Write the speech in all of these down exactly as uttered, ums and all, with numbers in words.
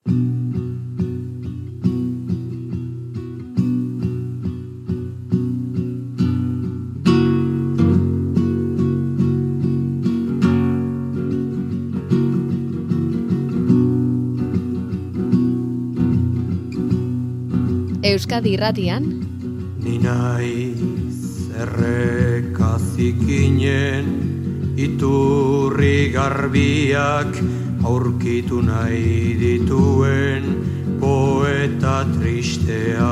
Euskadi Irratian Ni naiz errekazikinen iturri garbiak aurkitu nahi dituen poeta tristea.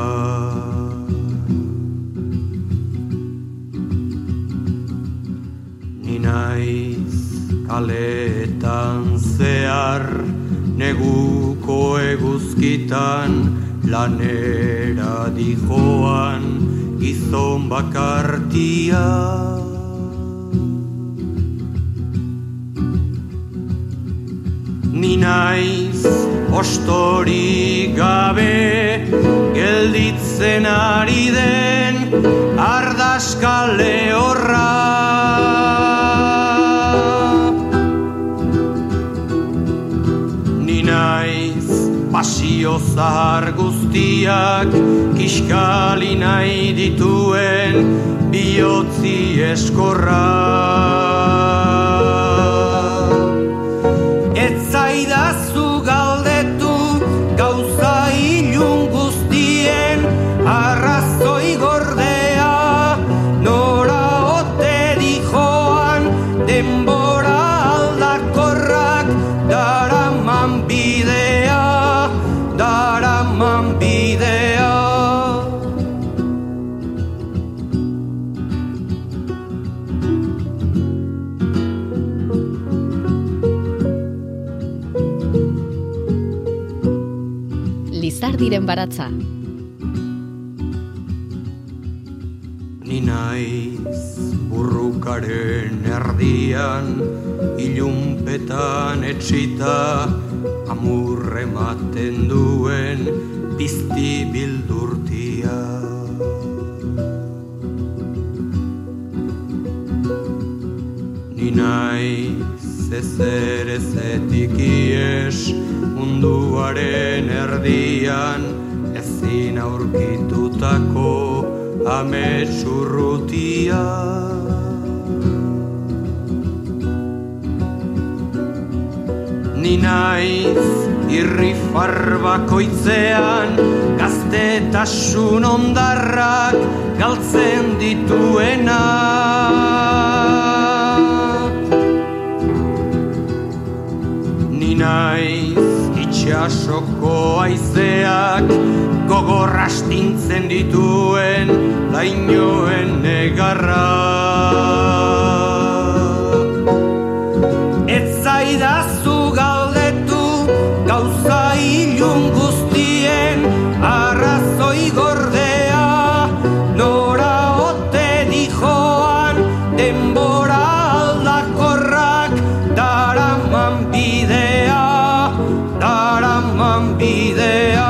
Ni naiz kaleetan zehar neguko eguzkitan lanera dijoan gizon bakartia. Ni naiz ostori gabe gelditzen ari den ardaska lehorra. Ni naiz pasio zahar guztiak kiskali nahi dituen bihotzi eskorra. Ez zaidazu galdetu gauza ilun guztien arrazoi gordea, nora ote dijoan denbora aldakorrak daraman bidea. Daraman bidea. Lizardiren baratza. Ni naiz burrukaren erdian ilunpetan etxita amurre ematen duen pizti bildurtia. Ni naiz ezer ezetik ies munduaren erdian ezin aurkitutako amets urrutia. Ni naiz irrifar bakoitzean gaztetasun ondarrak galtzen dituena. Ni naiz itxasoko haizeak gogor astintzen dituen lainoen negarra. Ez zaidazu galdetu gauza ilun guztien arrazoi gordea, nora ote dijoan denbora aldakorrak daraman bidea, daraman bidea.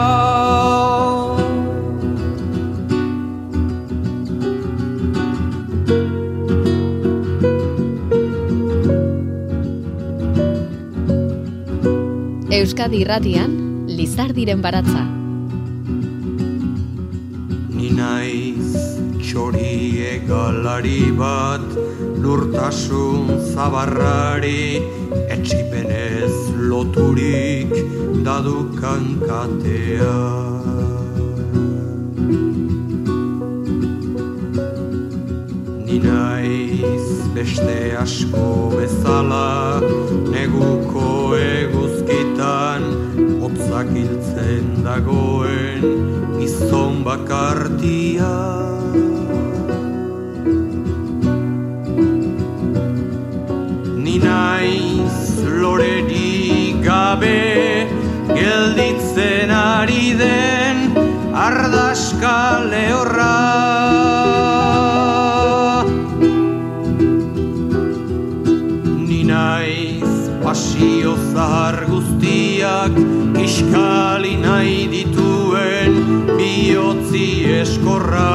Euskadi Irratian Lizardiren baratza. Ni naiz txori egalari bat lurtasun zabarrari etsipenez loturik dadukan katea. Ni naiz beste asko bezala neguko eguzkitan hotzak hiltzen dagoen gizon bakartia. Ni naiz lorerik gabe gelditzen ari den ardaska lehorra. Ni naiz pasio zahar guztiak iskali nahi dituen bihotzi eskorra.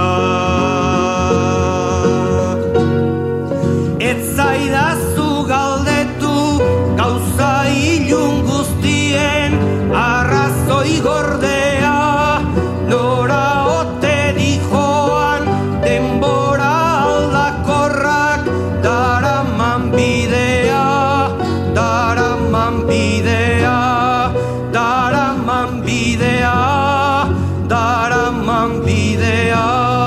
Ez zaidazu galdetu gauza ilun guztien arraz gordea, nora ote dijoan denbora aldakorrak daraman bidea, daraman bidea, daraman bidea, daraman bidea.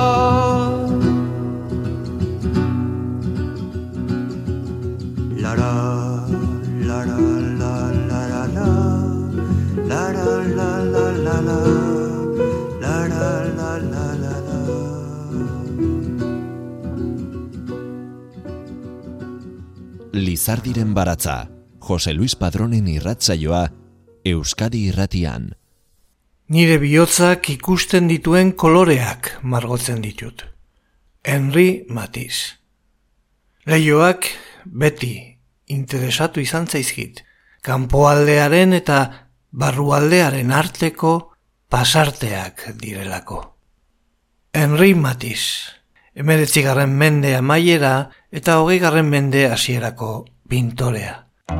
Lara, lara, la, lara, la, lara, la, la, la, la, lara, la, la, la, la. Lizardiren baratza, Jose Luis Padronen irratsaioa, Euskadi Irratian. Nire bihotzak ikusten dituen koloreak margotzen ditut. Henri Matisse. Leioak beti interesatu izan zaizkit, kanpoaldearen eta barrualdearen arteko pasarteak direlako. Henri Matisse, hemeretzigarren mende amaiera eta hogeigarren mende hasierako pintorea.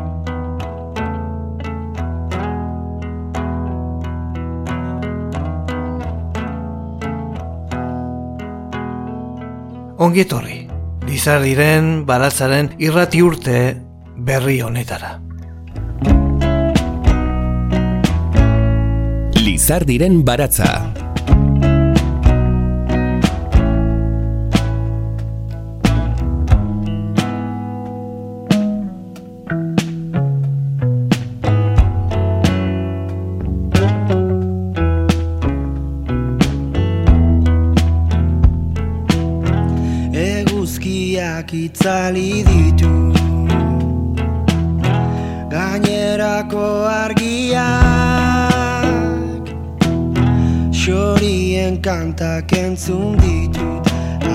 Ongietorri, Lizardiren baratzaren irrati urte berri honetara. Lizardiren baratza. Itzali ditu gainerako argiak, xorien kantak entzun ditut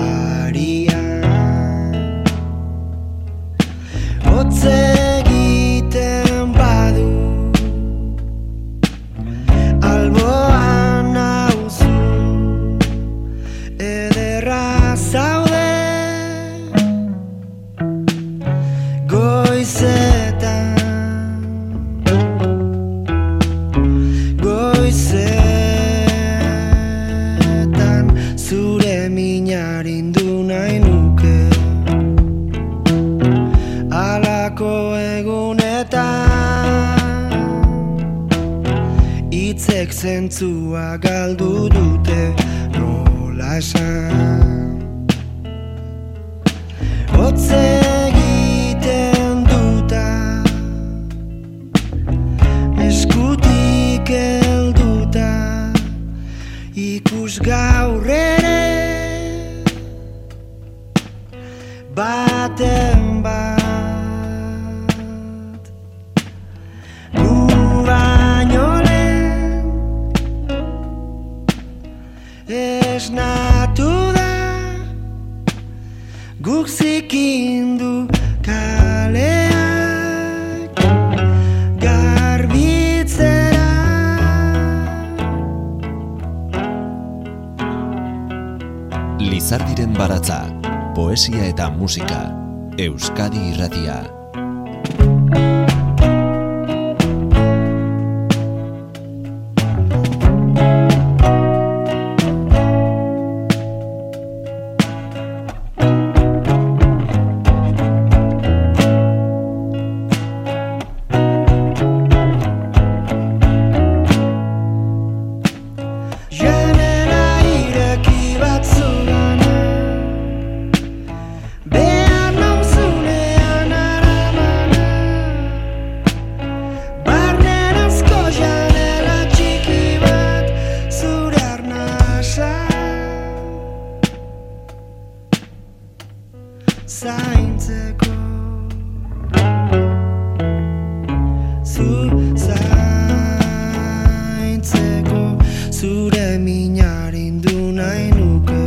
ariak. Hotz egiten badu alboan nauzu, ederra zaude goizetan, goizetan zure minarindu nahi nuke, alako egunetan hitzek zentzua galdu dute, nola esan. Hotz egiten duta, eskutik helduta, ikus gaur ere baten bat. Gu baino lehen esnatu da, guk zikindu kaleak garbitzera. Lizardiren baratza, poesia eta musika, Euskadi Irratia. Zaintzeko, zu zaintzeko, zure minarindu nahi nuke.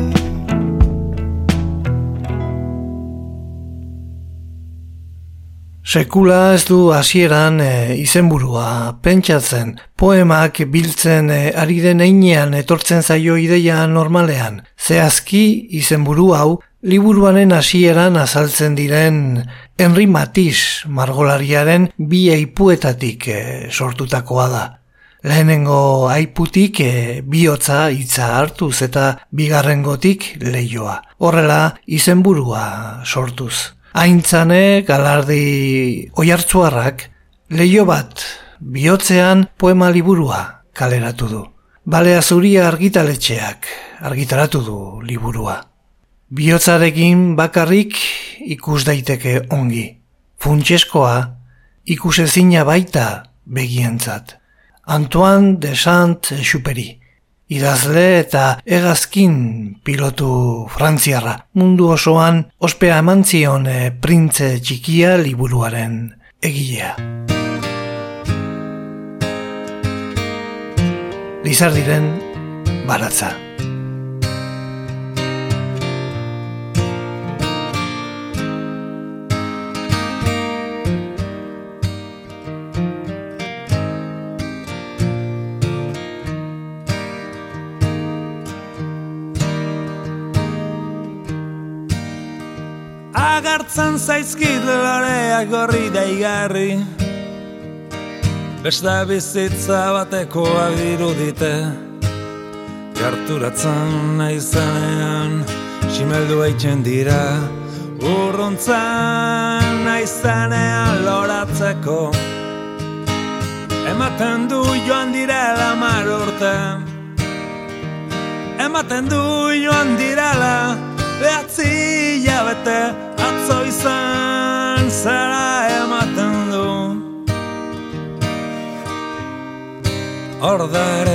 Sekula ez du hasieran e, izenburua pentsatzen, poemak biltzen e, ari den heinean etortzen zaio ideia normalean. Zehazki izenburu hau liburuaren hasieran azaltzen diren Henri Matisse margolariaren bi eipuetatik e, sortutakoa da. Lehenengo aiputik e, bihotza hitza hartuz eta bigarrengotik leioa. Horrela izenburua sortuz. Aintzane Galardi Oiartzuarrak leio bat bihotzean poema liburua kaleratu du. Balea Zuria argitaletxeak argitaratu du liburua. Bihotzarekin bakarrik ikus daiteke ongi. Funtseskoa ikusezina baita begientzat. Antoine de Saint-Exupéry, idazle eta hegazkin pilotu frantziarra, mundu osoan ospea eman zion e, Printze Txikia liburuaren egilea. Lizardiren baratza. Agartzen zaizkit loreak gorri daigarri, beste bizitza batekoak dirudite. Gerturatzen naizenean simeldu eitzen dira, urruntzen naizenean loratzeko. Ematen du joan direla mar urte, ematen du joan direla behatzi hilabete. Atzo izan zara ematen du, hor da ere.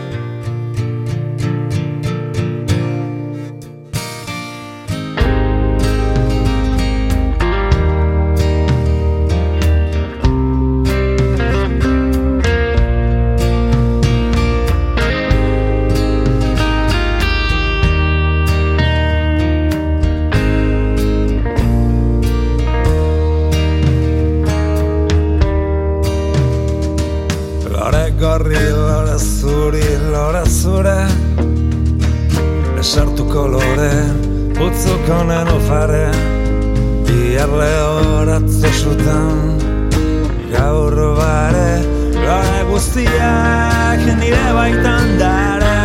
Gorri, lore zuri, lore zure, esartuko lore, utzuko nenufare, biarle horatzo zutan, gaur bare, lore guztiak nire baitan dare.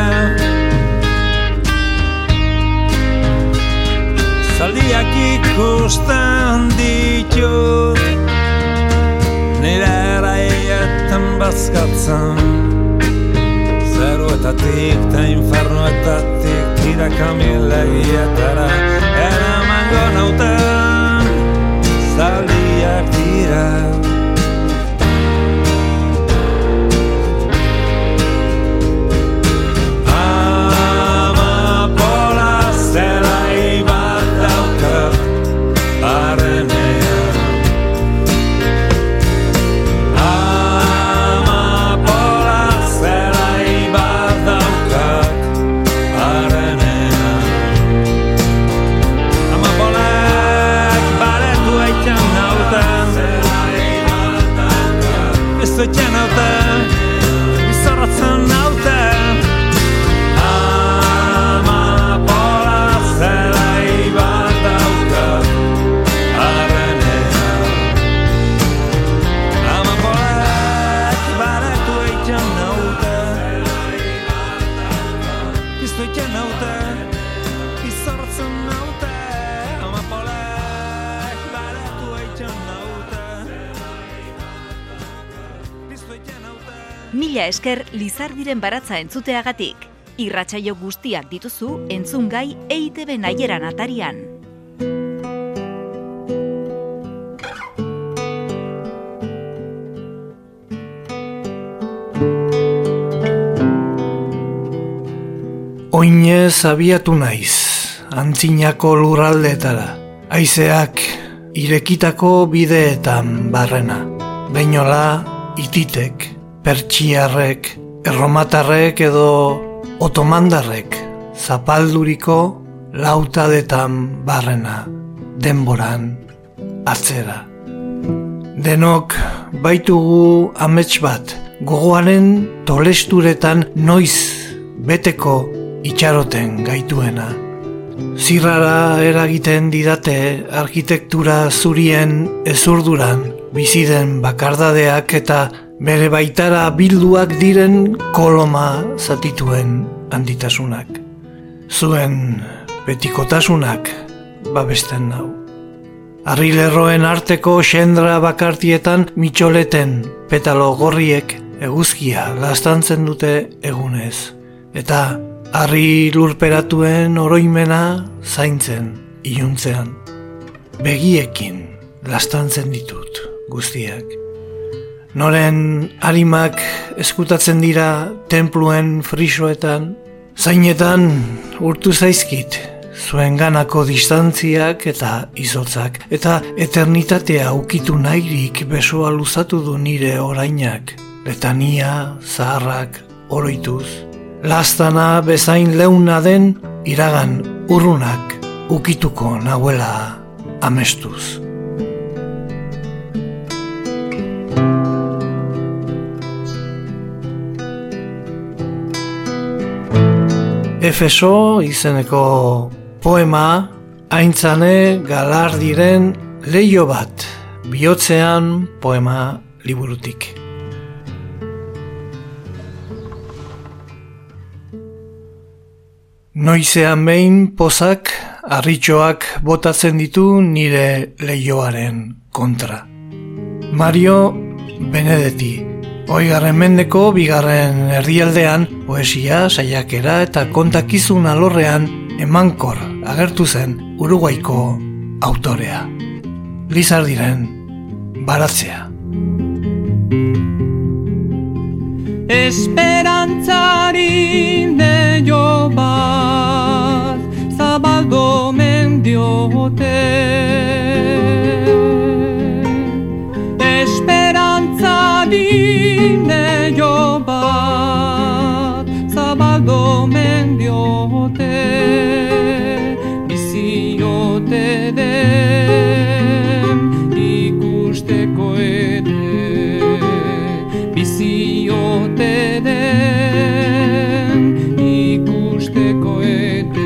Zaldiak ikusten ditut, nire eraietan bazkatzen, zeruetatik ta infernuetatik tirakamilegietara eramango nauten, zaldiak dira. Amapola zelai bat daukat barrenean, Zoitzen haute, izorratzen haute. Amapola zelai bat daukat barrenean. Amapolak baretu eitzen haute, iztoitzen haute, izorratzen haute. Amapolak baretu eitzen haute. Mila esker Lizardiren baratza entzuteagatik. Irratsaio guztiak dituzu entzungai E I Te Be Naieran atarian. Oinez abiatu naiz, antzinako lurraldeetara, haizeak irekitako bideetan barrena, Beinola, ititek, pertsiarrek, erromatarrek edo otomandarrek zapalduriko lautadetan barrena, denboran, atzera. Denok baitugu amets bat, gogoaren tolesturetan noiz beteko itxaroten gaituena. Zirrara eragiten didate arkitektura zurien ezurduran, biziden bakardadeak eta bere baitara bilduak diren koloma zatituen handitasunak. Zuen betikotasunak babesten nau. Harrilerroen arteko xendra bakartietan mitxoleten petalo gorriek eguzkia laztantzen dute egunez. Eta harri lurperatuen oroimena zaintzen iluntzean. Begiekin laztantzen ditut guztiak. Noren harimak eskutatzen dira tenpluen frisoetan, zainetan urtu zaizkit zuen ganako distantziak eta izotzak, eta eternitatea ukitu nahirik besoa luzatu du nire orainak, letania zaharrak oroituz. Lastana bezain leuna den iragan urrunak ukituko nahuela amestuz. Efeso izeneko poema aintzane galardiren leio bat, bihotzean poema liburutik. Noizean behin pozak harritxoak botatzen ditu nire leioaren kontra. Mario Benedetti, Oigarren mendeko bigarren erdialdean poesia, saiakera eta kontakizun alorrean emankor agertu zen Uruguaiko autorea. Lizardiren baratzea. Esperantzari leio bat zabaldo mendiote. Esperantzari leio bat zabaldo mendiote. Biziote den ikusteko ere. Biziote den ikusteko ere.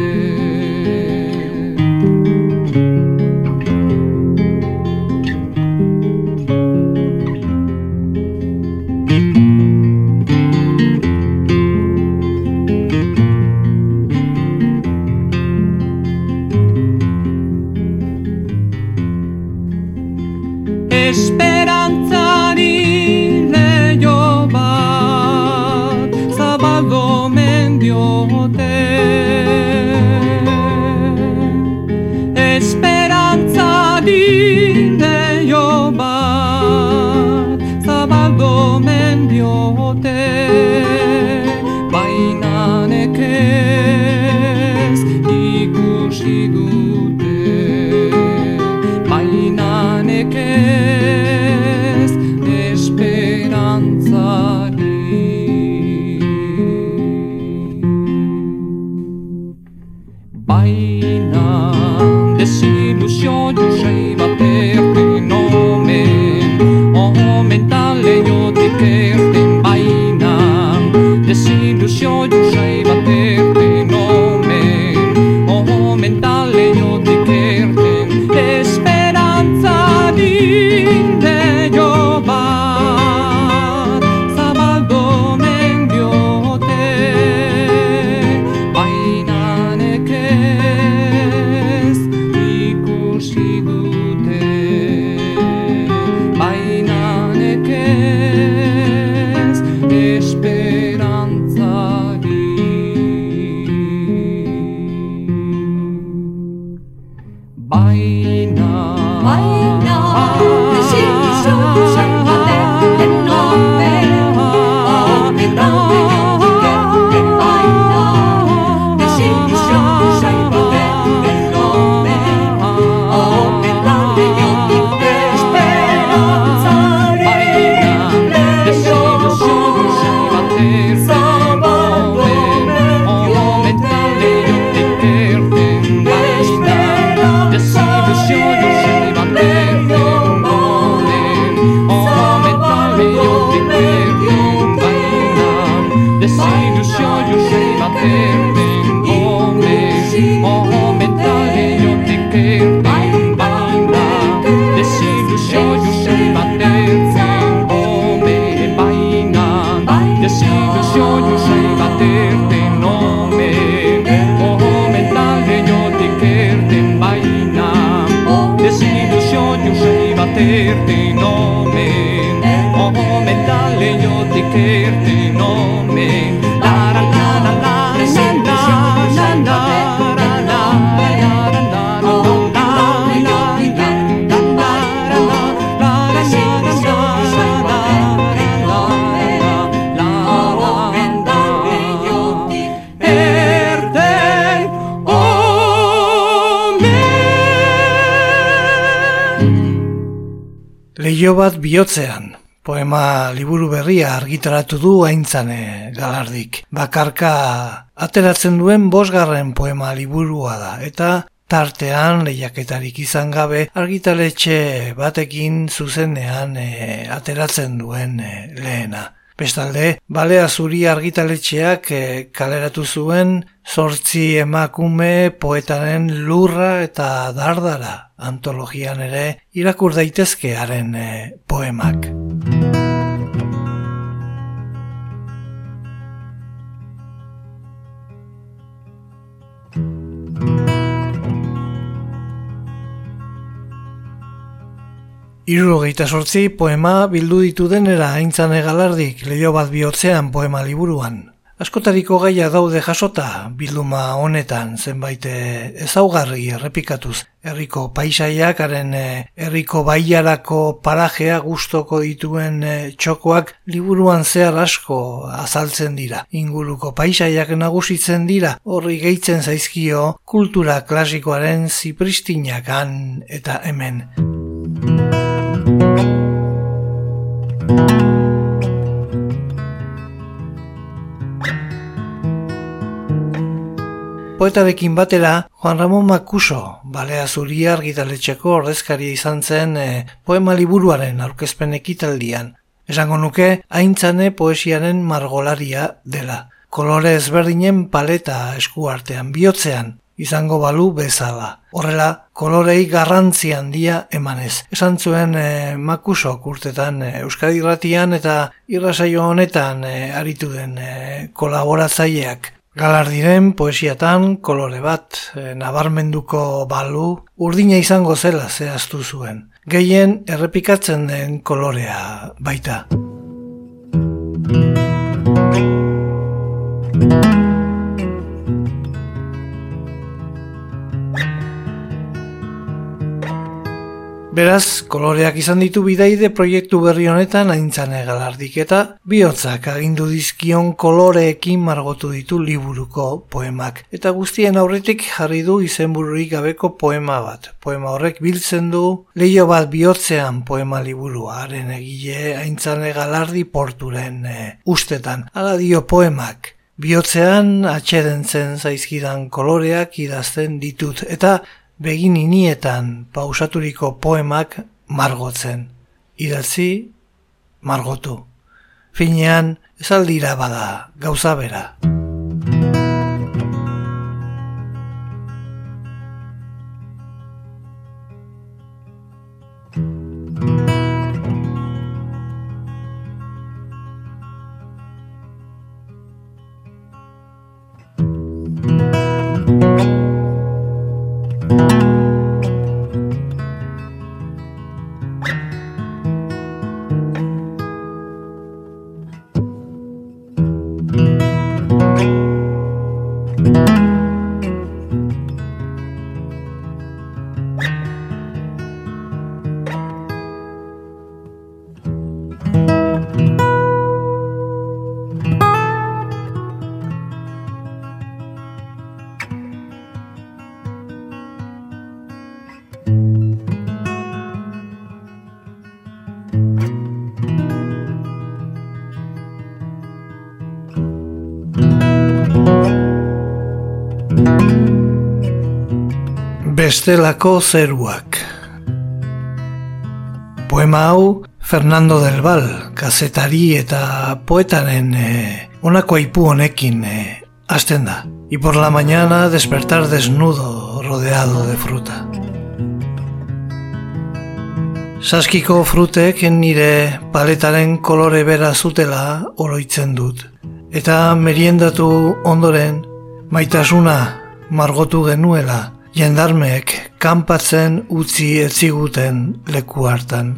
Esperantzari leio bat zabaldo mendiote. Esperantzari leio bat zabaldo mendiote. Baina nekez ikusi dute. Baina nekez esperantzari. Baina desilusio jusei bat erten omen, omen taleiotik erten. Baina desilusio jusei bat erten omen, omen taleiotik erten. Esperantzari leio bat zabaldo mendiote. Baina nekez ikusi dute. Baina nekez esperantzari. Baina Baina desilusio jusei bat erten omen, omen taleiotik erten. Baina desilusio jusei bat erten omen, omen taleiotik esperantzari. Baina desilusio jusei bat erten zabaldo omen taleiotik erten. Baina desilusio jusei bat erten omen, omen taleiotik erten. Baina desilusio jusei bat erten omen, omen taleiotik erten. Baina desilusio jusei bat erten omen. Baina soinu sei bat erten omen, omen talde jotik erten baina, desilusio sei bat erten omen, omen talde jotik erten omen, la la la la la la la la Leiho bat bihotzean, poema liburu berria argitaratu du Aintzane Galardik. Bakarka ateratzen duen bosgarren poema liburua da, eta tartean lehiaketarik izan gabe argitaletxe batekin zuzenean e, ateratzen duen e, lehena. Bestalde, Balea Zuri argitaletxeak e, kaleratu zuen zortzi emakume poetaren Lurra eta Dardara antologian ere irakur daitezke haren e, poemak. Hirurogeita zortzi poema bildu ditu denera Aintzane Galardik Leiho bat bihotzean poema liburuan. Askotariko gaia daude jasota bilduma honetan zenbait ezaugarri errepikatuz. Herriko paisaiak, haren herriko bailarako parajea gustoko dituen txokoak liburuan zehar asko azaltzen dira. Inguruko paisaiak nagusitzen dira, horri gehitzen zaizkio kultura klasikoaren zipristinak han eta hemen. Poetarekin batera, Juan Ramon Makuso, Balea Zuri argitaletxeko ordezkaria izan zen e, poema liburuaren aurkezpen ekitaldian. Esango nuke, Aintzane poesiaren margolaria dela. Kolore ezberdinen paleta eskuartean bihotzean izango balu bezala. Horrela, kolorei garrantzi handia emanez. Esan zuen e, Makusok urtetan e, Euskadi Irratian eta irrasaio honetan e, aritu den e, kolaboratzaileak. Galardiren poesiatan kolore bat e, nabarmenduko balu urdina izango zela zehaztu zuen. Gehien errepikatzen den kolorea baita. Beraz, koloreak izan ditu bidaide proiektu berri honetan Aintzane Galardik eta bihotzak agindu dizkion koloreekin margotu ditu liburuko poemak. Eta guztien aurretik jarri du izenbururik gabeko poema bat. Poema horrek biltzen du Leiho bat bihotzean poema liburua, haren egile Aintzane Galardi Porturen e, ustetan. Hala dio poemak. Bihotzean atxedentzen zaizkidan koloreak idazten ditut eta begin inietan pausaturiko poemak margotzen. Idatzi, margotu. Finean, ez aldira bada, gauza bera. Bestelako zeruak. Poema hau Fernando del Val, kazetari eta poetaren eh, honako aipu honekin eh, hasten da. Y por la mañana despertar desnudo, rodeado de fruta. Saskiko frutek nire paletaren kolore bera zutela oroitzen dut. Eta meriendatu ondoren, maitasuna margotu genuela, jendarmeek kanpatzen utzi etziguten leku hartan.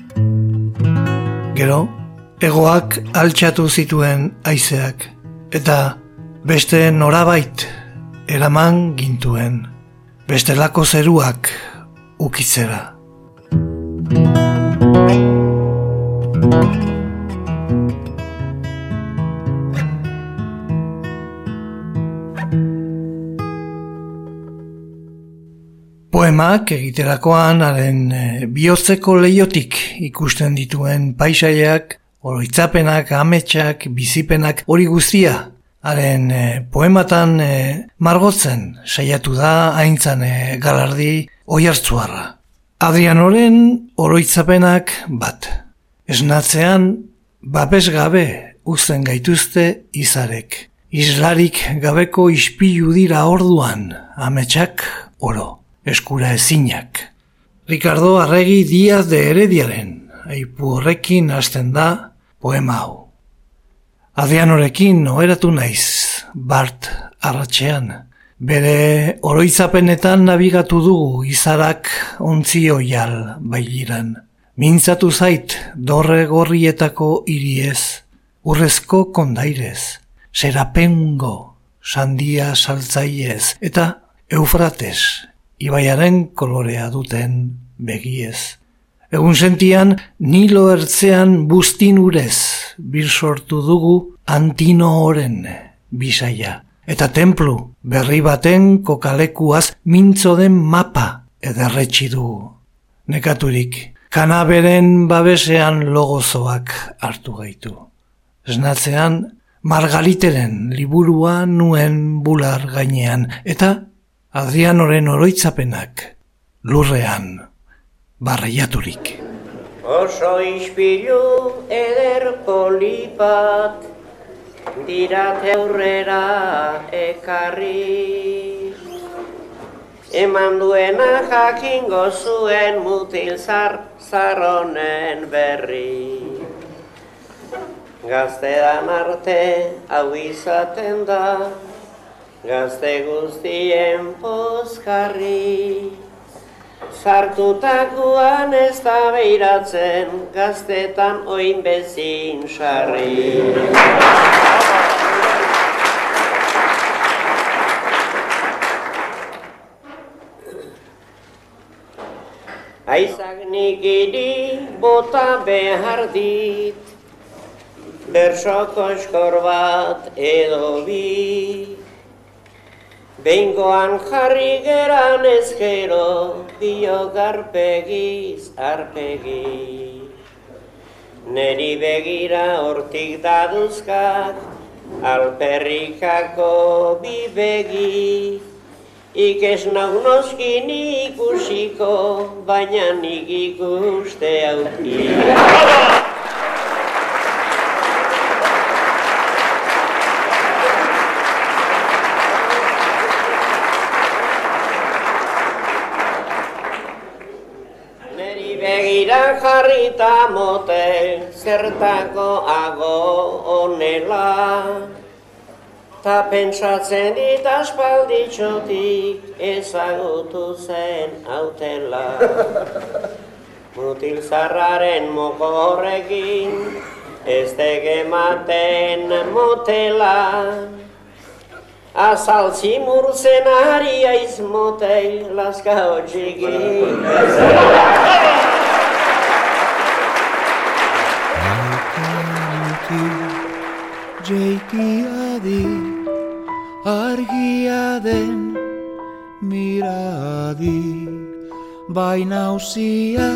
Gero, hegoak altxatu zituen haizeak, eta beste norabait eraman gintuen, bestelako zeruak ukitzera. Poemak egiterakoan haren e, bihotzeko leiotik ikusten dituen paisaiak, oroitzapenak, ametsak, bizipenak, hori guztia, haren e, poematan e, margotzen saiatu da aintzan e, galardi oihartzuarra. Adrianoren oroitzapenak bat. Esnatzean babes gabe uzten gaituzte izarek. Islarik gabeko ispilu dira orduan, ametsak oro. Eskura ezinak. Ricardo Arregi Díaz de Herediaren aipu horrekin hasten da poema hau. Adrianorekin oheratu naiz, bart arratsean. Bere oroitzapenetan nabigatu dugu izarak ontzi oial bailiran. Mintzatu zait dorre gorrietako iriez, urrezko kondairez, serapengo, sandia saltzaiez, eta Eufrates, ibaiaren kolorea duten begiez. Egun sentian, Nilo ertzean bustin urez, bir sortu dugu Antino oren bisaia. Eta templu berri baten kokalekuaz mintzo den mapa ederretsi dugu. Nekaturik, kanaberen babesean logozoak hartu gaitu. Esnatzean, Margaliteren liburua nuen bular gainean, eta Adrianoren oroitzapenak lurrean barreiaturik. Oso ispilu eder polipat dirat aurrera ekarri. Eman duena jakingo zuen mutil zar zarronen berri. Gaztedan arte hau izaten da, gazte guztien pozkarri. Sartutakoan ez da beiratzen, gaztetan oin bezin sarri. Aizak nikiri bota behar dit, berso koskor bat edo bi. Behingoan jarri geran ezkero, dio garpegiz arpegi. Neri begira hortik daduzkak, alperrikako bi begi. Ikes nau noski nik ikusiko, baina nik ikuste auki. Begira jarrita motel, zertako ago onela. Ta pentsatzen dit aspalditxotik ezagutu zen autela. Mutil zarraren moko horrekin, ez tegematen motela. Azaltzi murtzen ari aiz motel, laska hotxikin. Jeikia di argia den miradi, baina usia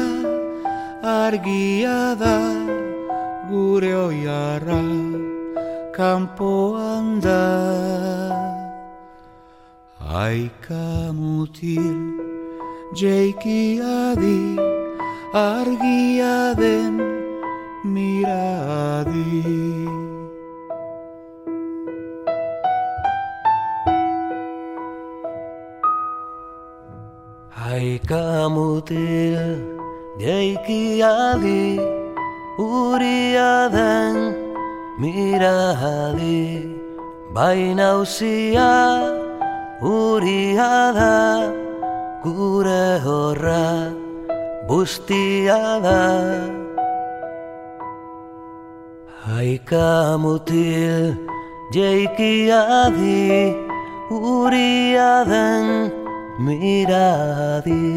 argia da gure oiarra kanpoan da. Aika mutil jeikia di argia den miradi. Aika mutil jeikia di uria den miradi, bai nauzia uria da, gure horra bustia da. Haika mutil jeikia di, uria den miradi.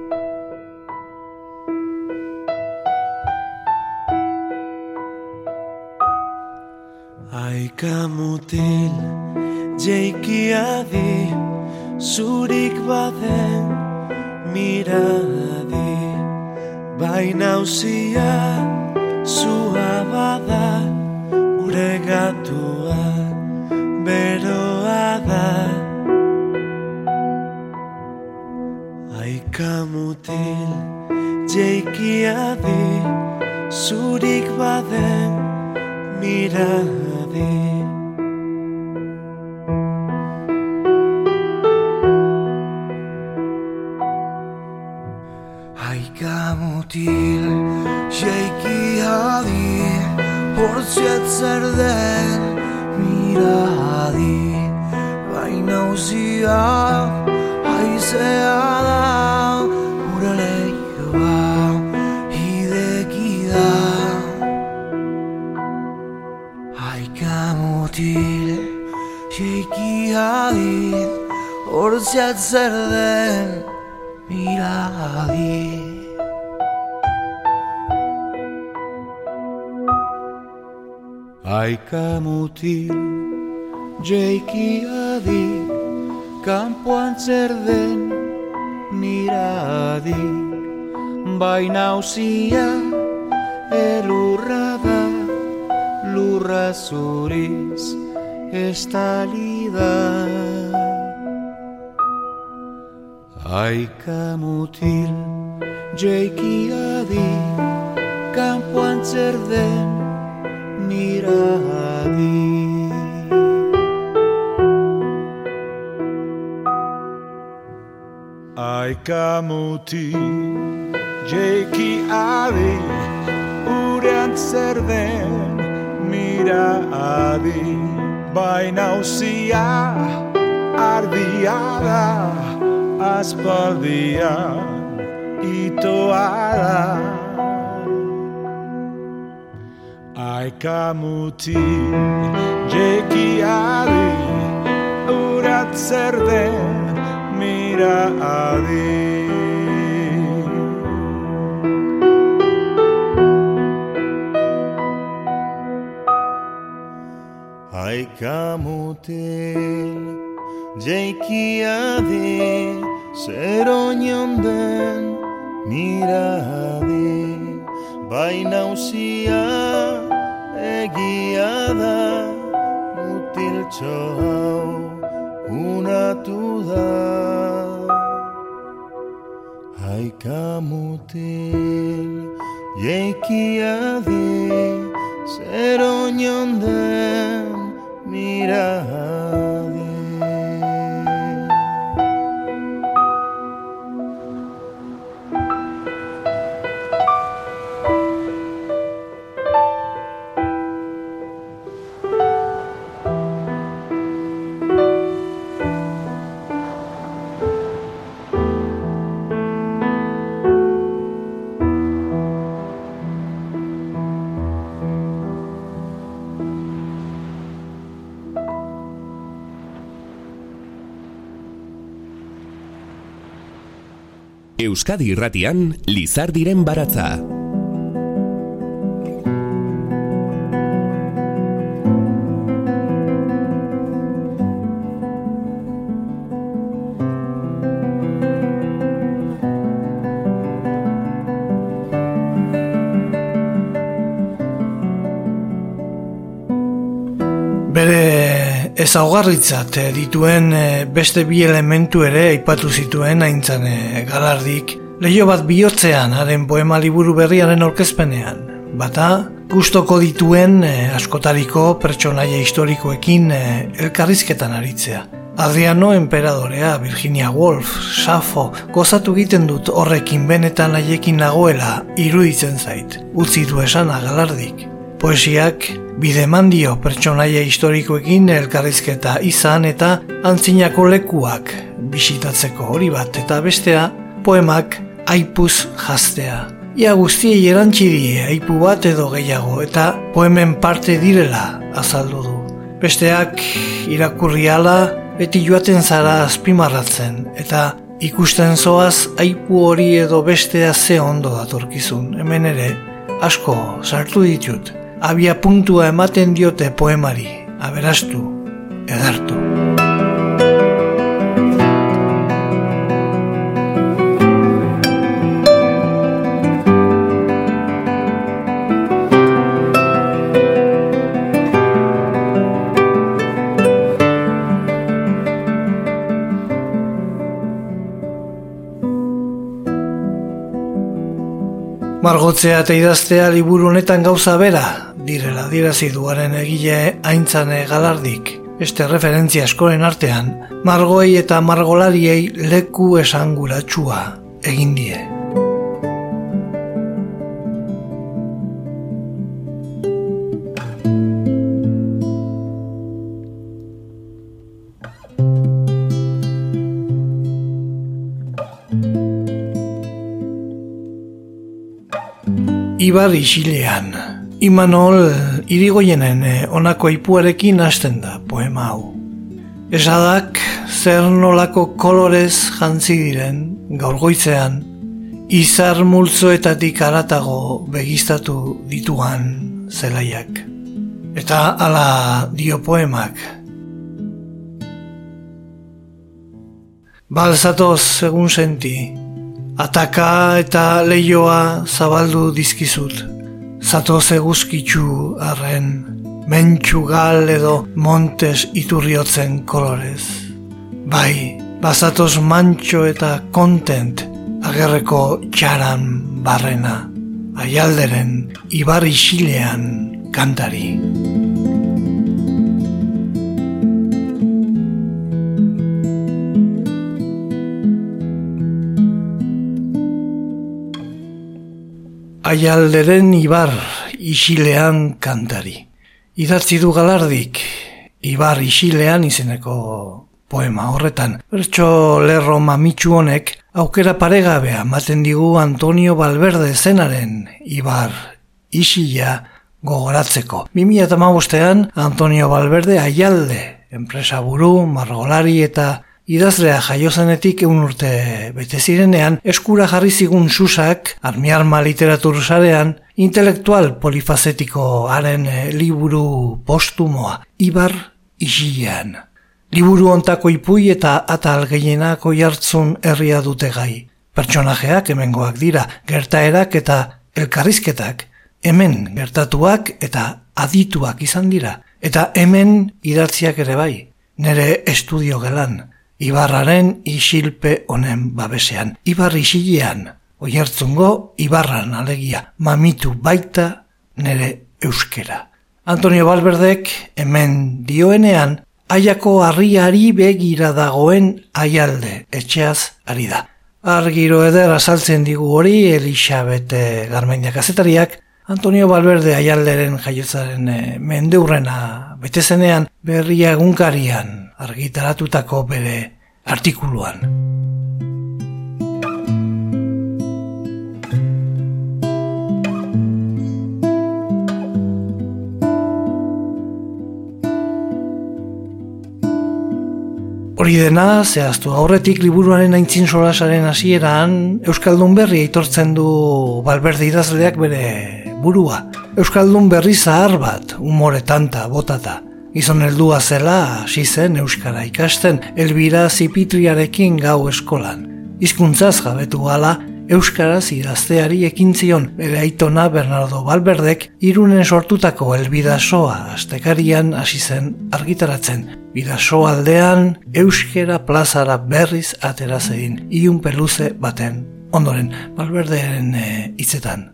Haika mutil jeikia di, zurik baden miradi, bai nauzia zua bada, gure gatua beroa da. Haika mutil jeikia di, zurik baden miradi. Haika mutil jeikia di, hortziet zer den miradi, bai nauzia haizea da, gure lehioa ideki da. Haika mutil jeikia di, hortziet zer den miradi. Haika mutil jeikia di, kanpoan zer den miradi, bai nauzia elurra da, lurra zuriz estali da. Haika mutil jeikia di, kanpoan zer den miradi. Haika mutil jeikia di, urean zer den miradi, bai nauzia ardia da, aspaldian itoa da. Haika mutil jeikia di, urat zer den miradi. Haika mutil jeikia di, zer oinon den miradi, bai nauzia egia da, mutiltxo hau unatu da. Haika mutil jeikia di, zer oinon den miradi. Euskadi Irratian, Lizardiren baratza. Bere ezaugarritzat dituen beste bi elementu ere aipatu zituen aintzane Galardik, leiho bat bihotzean haren poema liburu berriaren aurkezpenean. Bata, gustoko dituen askotariko pertsonaia historikoekin elkarrizketan aritzea. Adriano Enperadorea, Virginia Woolf, Safo, gozatu egiten dut horrekin benetan haiekin nagoela iruditzen zait, utzi du esana Galardik. Poesiak Bide eman dio pertsonaia historikoekin elkarrizketa izan eta antzinako lekuak bisitatzeko hori bat eta bestea poemak aipuz jaztea. Ia guztiei erantzi die aipu bat edo gehiago eta poemen parte direla azaldu du. Besteak irakurri ala beti joaten zara azpimarratzen eta ikusten zoaz aipu hori edo bestea ze ondo datorkizun. Hemen ere asko sartu ditut. Abia puntua ematen diote poemari, aberastu, edertu. Margotzea eta idaztea liburu honetan gauza bera, direla dirazi duaren egile Aintzane Galardik. Beste referentzia askoren artean, margoei eta margolariei leku esanguratsua egin die. Ibar isilean, Imanol Irigoyenen honako ipuarekin hasten da poema hau. Esadak zer nolako kolorez jantzi diren gaur goizean, izar multzoetatik haratago begiztatu dituan zelaiak. Eta hala dio poemak. Balzatoz egun senti, ataka eta leioa zabaldu dizkizut. Zatoz eguzkitzu arren, mentxugal edo montes iturriotzen kolorez. Bai, bazatoz mantxo eta kontent agerreko txaran barrena, Aialderen ibar isilean kantari. Aialderen ibar isilean kantari. Idatzi du Galardik, Ibar isilean izeneko poema horretan. Bertso lerro mamitsu honek aukera paregabea ematen digu Antonio Valverde zenaren Ibar isila gogoratzeko. bi mila hamabostean Antonio Valverde Aialde, enpresaburu, margolari eta idazlea jaiozenetik egun urte bete zirenean, eskura jarri zigun susak, armiarma literatur sarean, intelektual polifazetiko haren liburu postumoa, Ibar isilean. Liburu ontako ipui eta atal gehienako jartzun herria dute gai. Pertsonajeak hemengoak dira, gertaerak eta elkarrizketak, hemen gertatuak eta adituak izan dira, eta hemen idatziak ere bai, nere estudio gelan. Ibarraren isilpe honen babesean. Ibar isilean, oiertzungo Ibarran alegia, mamitu baita nere euskera. Antonio Valverdek hemen dioenean, Aiako harriari begira dagoen Aialde, etxeaz ari da. Argiro eder azaltzen digu hori Elisabete Garmendia kazetariak, Antonio Valverde Aialderen jaiotzaren mendeurrena betezenean Berria egunkarian argitaratutako bere artikuluan. Hori dena, zehaztu aurretik liburuaren aintzin solasaren hasieran, Euskaldun berri aitortzen du Valverde idazleak bere burua. Euskaldun berri zahar bat, umore tanta, botata. Gizon heldua zela, hasi zen euskara ikasten, Elbira Zipitriarekin gau eskolan. Hizkuntzaz jabetu gala, euskaraz idazteari ekin zion bere aitona Bernardo Valverdek Irunen sortutako Elbidasoa astekarian hasi zen argitaratzen. Bidaso aldean euskera plazara berriz atera zein, ilunpe luze baten ondoren Valverderen hitzetan.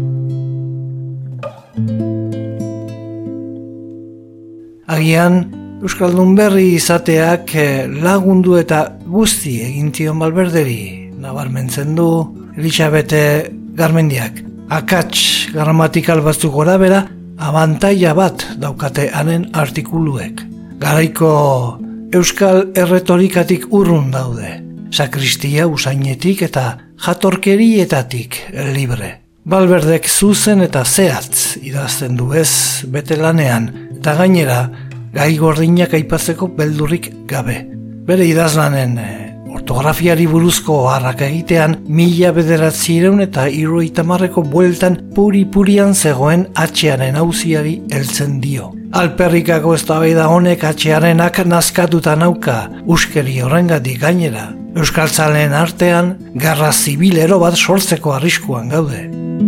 Agian Euskaldun berri izateak lagundu eta guzti egintion Valverderi, nabarmentzen du Elisabete Garmendiak. Akats gramatikal batzuk gora bera, abantaila bat daukate hanen artikuluek. Garaiko euskal erretorikatik urrun daude, sakristia usainetik eta jatorkerietatik libre. Valverdek zuzen eta zehatz idazten du ez bete lanean, eta gainera gai gordinak aipatzeko beldurrik gabe. Bere idazlanen ortografiari buruzko harrak egitean mila bederatzireun eta hirurogeita hamarreko bueltan puri-purian zegoen atxearen auziari heltzen dio. Alperrikako eztabaida honek atxearenak nazkatuta nauka, uskeri horrengatik gainera. Euskaltzaleen artean gerra zibilero bat sortzeko arriskuan gaude.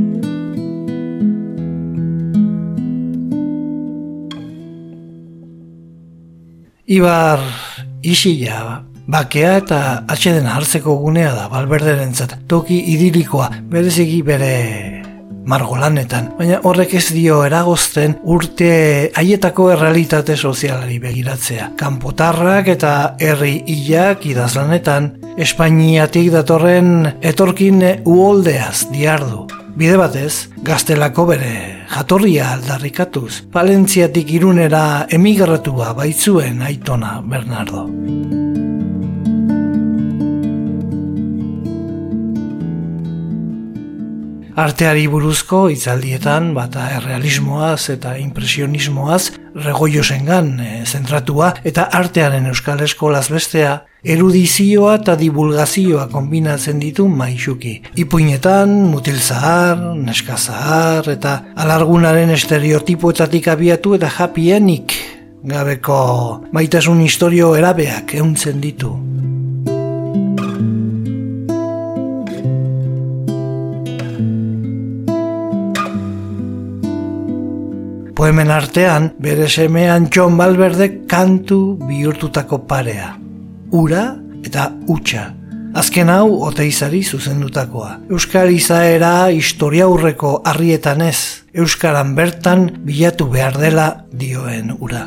Ibar Isila, bakea eta atsedena hartzeko gunea da Valverderentzat, toki idilikoa, bereziki bere margolanetan, baina horrek ez dio eragozten urte haietako errealitate sozialari begiratzea. Kanpotarrak eta herri hilak idazlanetan, Espainiatik datorren etorkin uholdeaz diardu. Bide batez, Gaztelako bere jatorria aldarrikatuz, Palentziatik Irunera emigratua baitzuen aitona Bernardo. Arteari buruzko hitzaldietan bata errealismoaz eta impresionismoaz Regoiosengan e, zentratua eta artearen euskal eskolaz bestea erudizioa eta divulgazioa kombinatzen ditu maixuki. Ipuinetan, mutil zahar, neska zahar eta alargunaren estereotipoetatik abiatu eta japienik gabeko maitasun historio erabeak ehuntzen ditu. Poemen artean, bere semean John Valverdek kantu bihurtutako parea. Ura eta utxa. Azken hau Oteizari zuzendutakoa. Euskal izaera historiaurreko harrietan ez, euskaran bertan bilatu behar dela dioen ura.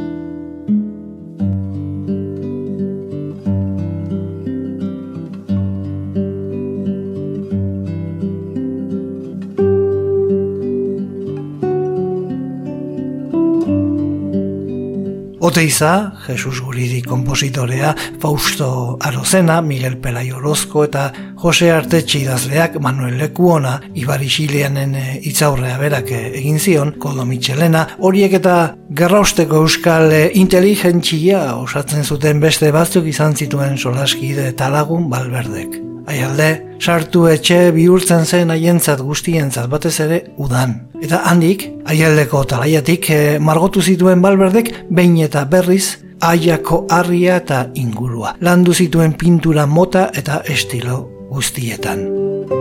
Oteiza, Jesus Guridi kompositorea, Fausto Arozena, Miguel Pelai Orozko eta Jose Artetxe idazleak Manuel Lekuona, Ibar Isileanen hitzaurrea berak egin zion, Koldo Mitxelena, horiek eta gerrausteko euskal inteligentzia osatzen zuten beste batzuk izan zituen solaskide eta lagun Valverdek. Aialde, sartu etxe bihurtzen zen haientzat guztientzat batez ere udan. Eta handik, Aialdeko talaiatik eh, margotu zituen Valverdek behin eta berriz Aiako harria eta ingurua. Landu zituen pintura mota eta estilo guztietan.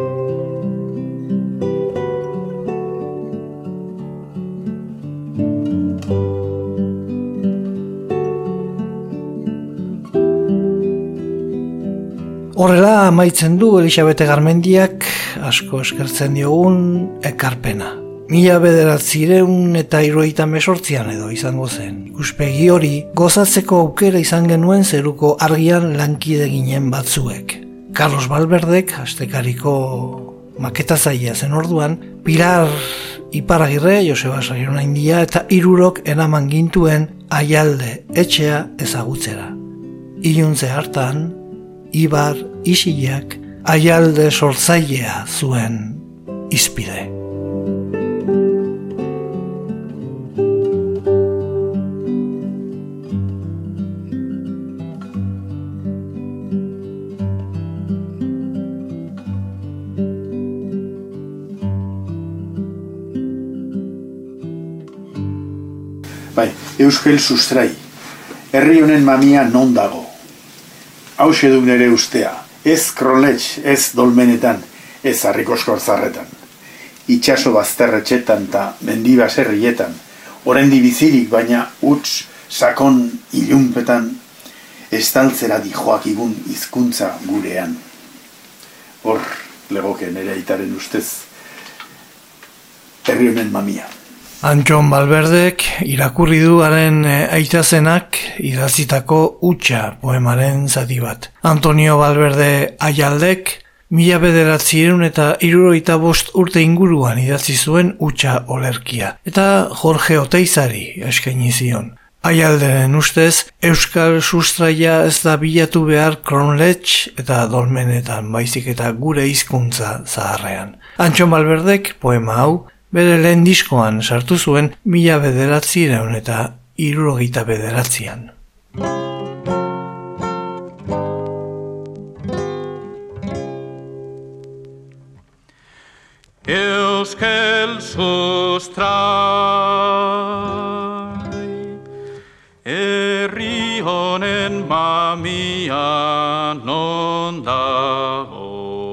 Horrela amaitzen du Elisabete Garmendiak asko eskertzen diogun ekarpena. Mila bederatzireun eta hirurogeita hemezortzian edo izango zen. Ikuspegi hori gozatzeko aukera izan genuen zeruko argian lankide ginen batzuek. Carlos Valverdek, astekariko maketazailea zen orduan, Pilar Iparagirre, Joseba Sarrionaindia eta hirurok eraman gintuen Aialde etxea ezagutzera. Iluntze hartan, Ibar Isilak Aialde sortzailea zuen izpide. Bai, Euskel sustrai, herri honen mamia non dago. Hauxe duk nere ustea, ez kroletx, ez dolmenetan, ez harrikoskor zarretan. Itxaso bazterretxetan eta mendibaserrietan, orendi bizirik baina huts sakon ilunpetan, estaltzera dijoak igun hizkuntza gurean. Hor legoke nere aitaren ustez, herri honen mamia. Antxon Balberdek irakurri du haren aitazenak idazitako Hutsa poemaren zati bat. Antonio Balberde Aialdek mila bederatziehun eta hirurogeita bost urte inguruan idatzi zuen Hutsa olerkia, eta Jorge Oteizari eskaini zion. Aialderen ustez, euskal sustraia ez da bilatu behar kronlets eta dolmenetan, baizik eta gure hizkuntza zaharrean. Antxon Balberdek poema hau bere lehen diskoan sartu zuen mila bederatziehun eta hirurogeita bederatzian. Euskel sustrai herri honen mamia non dago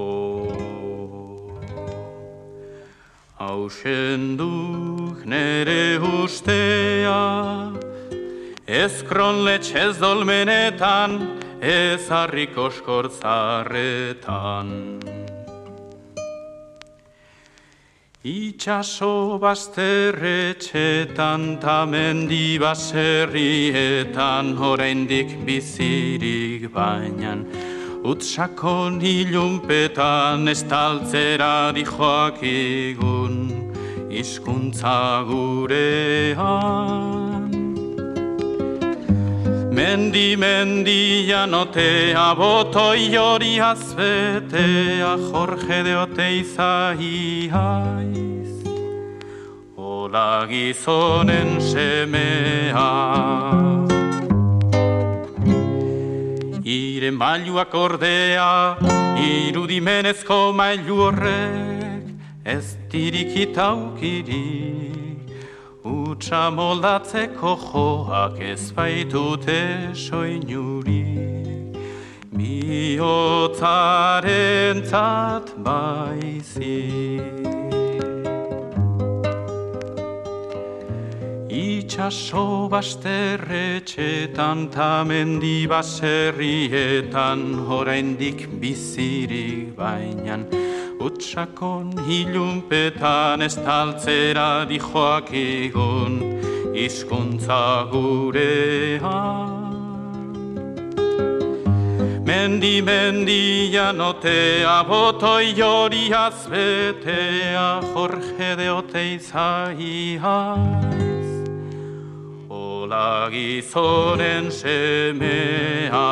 Hausenduk nere ustea ez kronlets ez dolmenetan ez harriko eskortzarretan Itxaso bazterretxetan ta mendi baserrietan oraindik bizirik bainan Utsakon ilunpetan estaltzera dijoak igun hizkuntza gurean Mendi mendian otea botoi hori azbetea Jorge de Oteiza haiz Ola gizonen semea Ire mailuak ordea irudimenezko mailu horrek Ez dirikita aukirik Hutsa moldatzeko joak ez baitute soinurik Bihotzarentzat baizik Itxaso bazterretxetan ta mendi baserrietan oraindik bizirik bainan Utsakon ilunpetan estaltzera dijoak igun hizkuntza gurean Mendi mendian otea botoi hori azbetea Jorge de Oteiza haiz Ola gizonen semea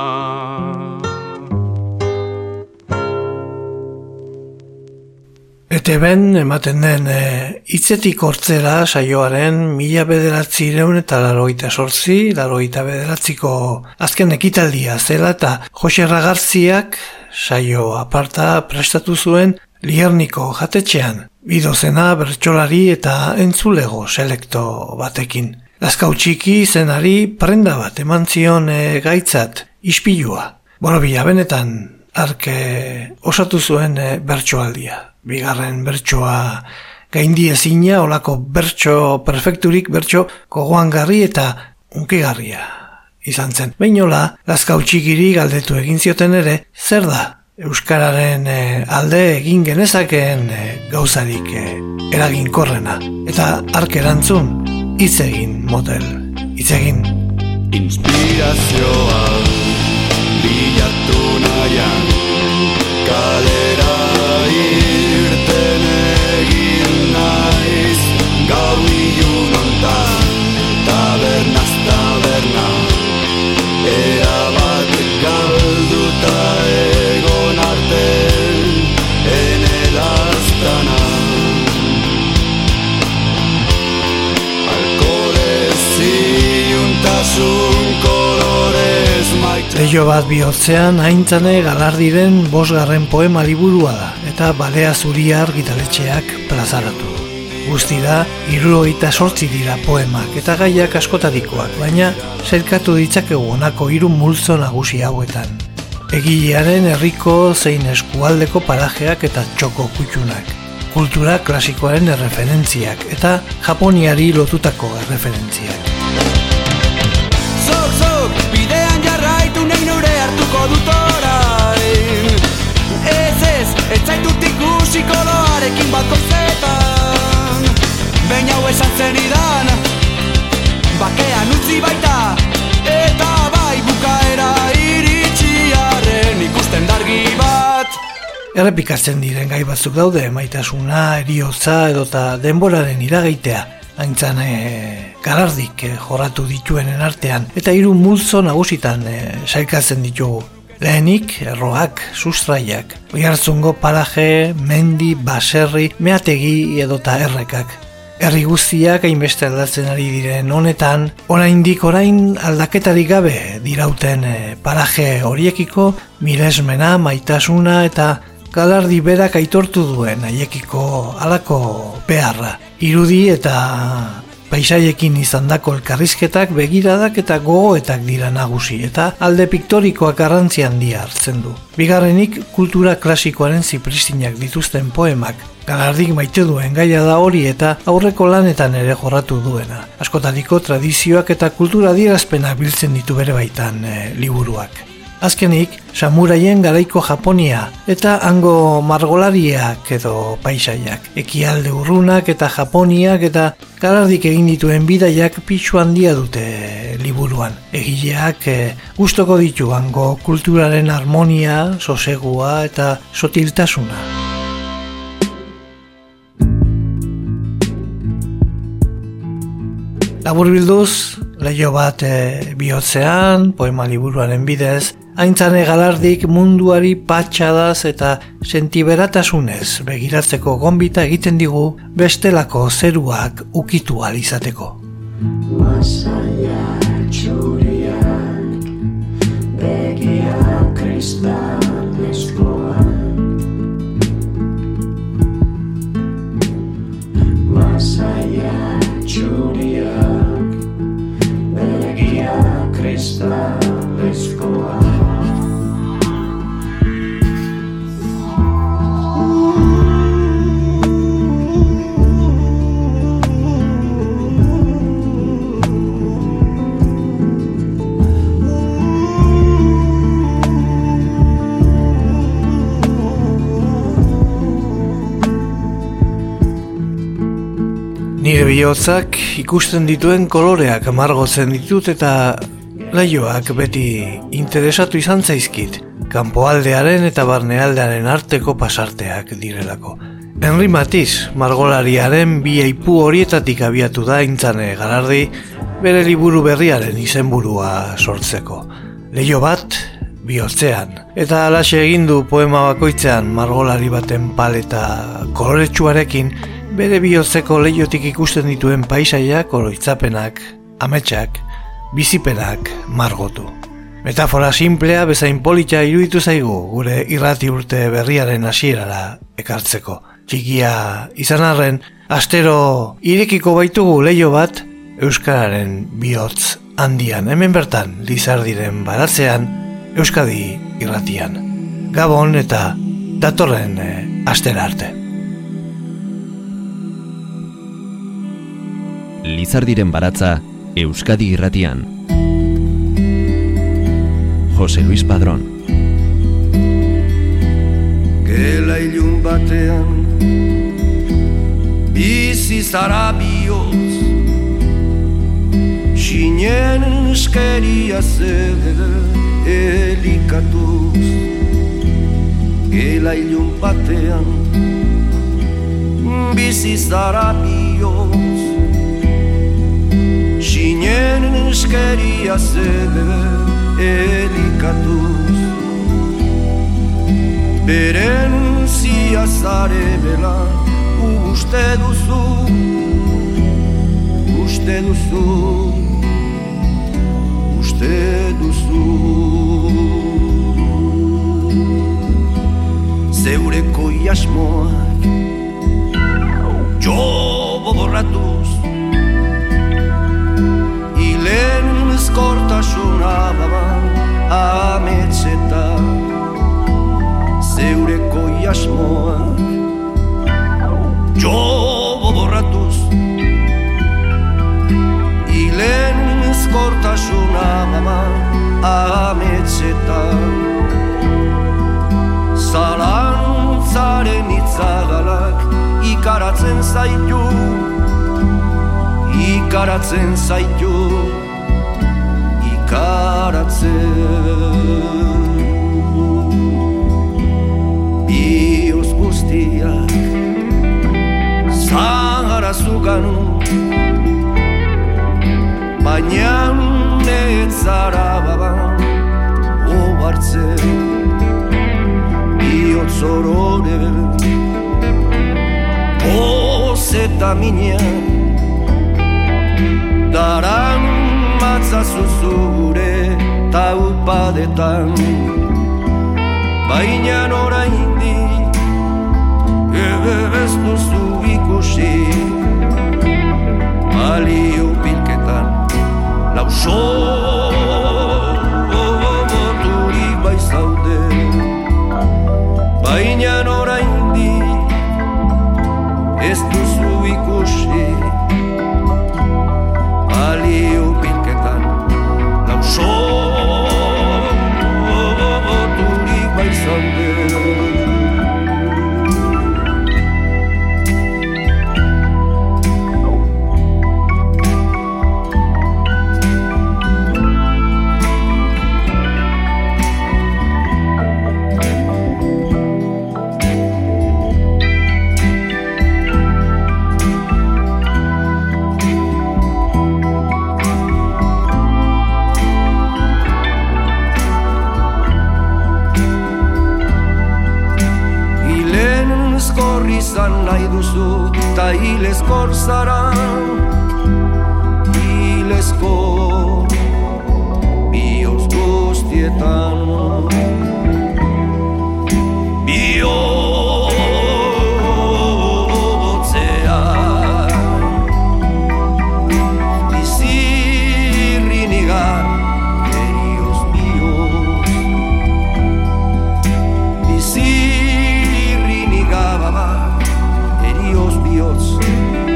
E T Ben ematen den e, hitzetik hortzera saioaren mila bederatziehun eta laurogeita zortzi, laurogeita bederatziko azken ekitaldia zela eta Jose Ragarziak saio aparta prestatu zuen Lierniko jatetxean, bidozena bertsolari eta entzulego selekto batekin. Lazkau txiki zenari prenda bat eman zion e, gaitzat ispilua. Borobila benetan arke osatu zuen e, bertsoaldia. Bigarren bertsoa gaindi ezina, olako bertso perfekturik, bertso gogoangarri eta unkigarria izan zen. Beinola, Lazkau txikiri galdetu egin zioten ere, zer da euskararen e, alde egin genezakeen e, gauzarik e, eraginkorrena. Eta ark erantzun, hitz egin motel, hitz egin. Inspirazioa bilatu nahian kalera irten egin naiz gau ilun ontan tabernaz taberna erabat galduta egon arte enelaztana alkoholez iuntasun kolorez maite Leio bat bihotzean aintzane galardiren bosgarren poema liburua da eta Balea Zuria argitaletxeak plazaratu. Guztira, hirurogeita zortzi dira poemak eta gaiak askotarikoak, baina sailkatu ditzakegu honako hiru multzo nagusi hauetan. Egilearen herriko zein eskualdeko parajeak eta txoko kutxunak. Kultura klasikoaren erreferentziak eta Japoniari lotutako erreferentziak. Zok, zok, bidean jarraitu nahi nure hartuko dut orain. Ez ez, ez zaitut ikusi koloarekin bat gozetan. Baina hau esan zen Errepikatzen diren gai batzuk daude, maitasuna, eriotza edota denboraren iragaitea, haintzan e, Galardik e, jorratu dituenen artean, eta hiru multzo nagusitan e, sailkatzen ditugu. Lehenik, erroak, sustraiak, Oiartzungo paraje, mendi, baserri, meategi edota errekak. Herri guztiak hainbeste aldatzen ari diren honetan, oraindik orain aldaketarik gabe dirauten e, paraje horiekiko miresmena, maitasuna eta Galardi berak aitortu duen haiekiko halako beharra. Irudi eta paisaiekin izandako elkarrizketak, begiradak eta gogoetak dira nagusi eta alde piktorikoak garrantzi handia hartzen du. Bigarrenik, kultura klasikoaren zipristinak dituzten poemak. Galardik maite duen gaia da hori eta aurreko lanetan ere jorratu duena. Askotariko tradizioak eta kultura adierazpenak biltzen ditu bere baitan e, liburuak. Azkenik, samuraien garaiko Japonia eta hango margolariak edo paisaiak, ekialde urrunak eta Japoniak eta Galardik egin dituen bidaiak pixu handia dute liburuan. Egileak e, gustoko ditu hango kulturaren harmonia, sosegua eta sotiltasuna. Laburbilduz, leiho bat e, bihotzean, poema liburuaren bidez, haintzane Galardik munduari patxadaz eta sentiberatasunez begiratzeko gonbita egiten digu bestelako zeruak ukitu ahal izateko. Masaia txuriak, begiak kristalezkoak. Masaia txuriak, begiak kristalezkoak. Nire bihotzak ikusten dituen koloreak amargotzen ditut eta laioak beti interesatu izan zaizkit, kanpoaldearen eta barnealdearen arteko pasarteak direlako. Henri Matisse, margolariaren bi aipu horietatik abiatu da Haintzane Galardi bere liburu berriaren izenburua sortzeko. Leio bat, bihotzean. Eta halaxe egin du poema bakoitzean margolari baten paleta koloretsuarekin bere bihotzeko leiotik ikusten dituen paisaiak, oroitzapenak, ametsak, bizipenak margotu. Metafora simplea bezain polita iruditu zaigu gure irrati urte berriaren hasierara ekartzeko. Txikia izan arren, astero irekiko baitugu leio bat euskararen bihotz handian. Hemen bertan, Lizardiren baratzean, Euskadi irratian. Gabon eta datorren eh, astera arte. Lizardiren baratza, Euskadi irratian. Jose Luis Padrón. Gela ilun batean bizi zara bihotz, sinen eskeria zer elikatuz. Gela ilun batean bizi zara bihotz, sinen eskeria zer elikatuz. Beren zia zarebela uste duzu, uste duzu, uste duzu. Zeureko iasmoak jo borratuz, ilen ezkortasuna baban ametxetan. Zeureko iasmoak jo borratuz, ilen ezkortasuna baban ametxetan. Zalantzaren itzagalak ikaratzen zaitu, ikaratzen zaitu, ikaratzen. bihotz guztiak zahara zuganu, baina netzara baban obartzen bihotz orore poz eta minean daran matzazu zure taupadetan, baina oraindik ez duzu ikusi balio bilketan lauso boturik bai zaude, baina oraindik ez duzu ikusi balio bilketan lauso boturik bai zaude. Izan nahi duzu ta hilezkor zara, hilezkor bihotz guztietan, bihotzean bizirriniga erioz bihotz, bizirriniga baba erioz bihotz.